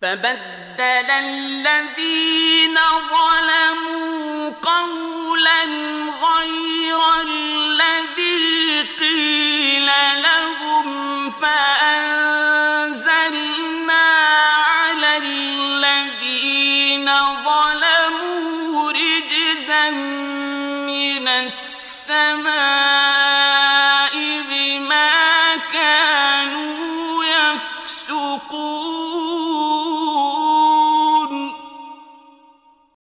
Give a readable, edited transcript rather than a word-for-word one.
فبدل الذين ظلموا قولا غير الذي قيل لهم فأنزلنا على الذين ظلموا رجزا من السماء